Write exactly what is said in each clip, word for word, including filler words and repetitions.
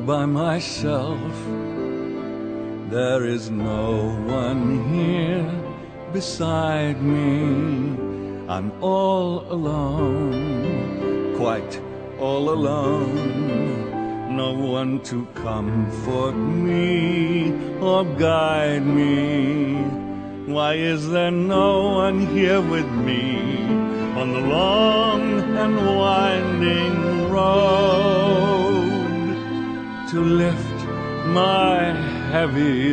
by myself. There is no one here beside me. I'm all alone, quite all alone. No one to comfort me or guide me. Why is there no one here with me on the long and winding road to lift my heavy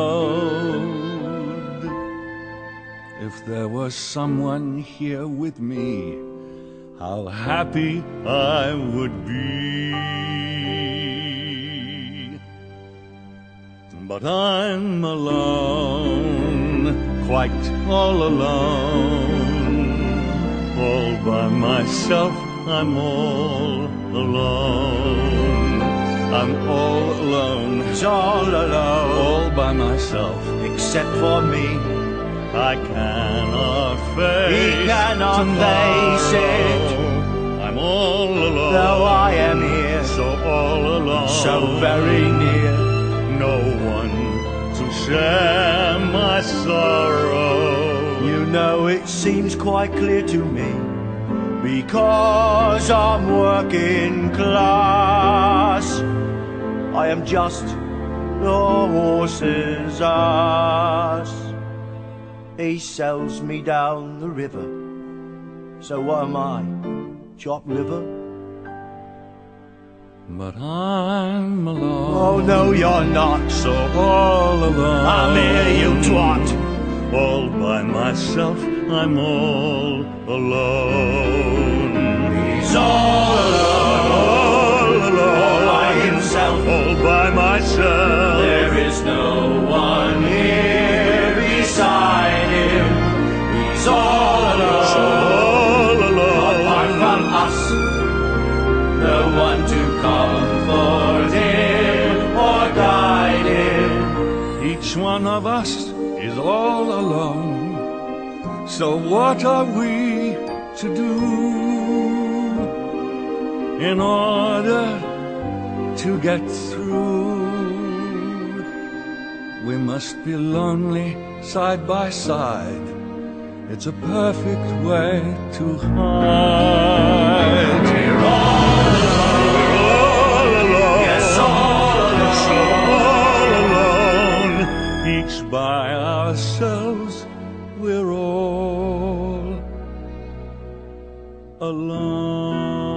load? If there was someone here with me, how happy I would be. But I'm alone, quite all alone. All by myself, I'm all alone. I'm all alone, It's all alone, all by myself. except for me. I cannot face He cannot tomorrow. face it. I'm all alone, Though I am here, so all alone, so very near. no one to share my sorrow. You know it seems quite clear to me, because I'm working class. I am just the horse's ass. He sells me down the river, so what am I, chopped liver? But I'm alone. Oh no, you're not. So all alone. I'm here, you twat. All by myself, I'm all alone. He's all alone, all alone. all by himself. All by myself. There is no one here beside him. He's all alone, So all alone. apart from us. No one to comfort him or guide him. Each one of us is all alone. So what are we to do in order to get through? We must be lonely side by side. It's a perfect way to hide. We're all All alone. Yes, all All alone. Each by ourselves, we're all alone.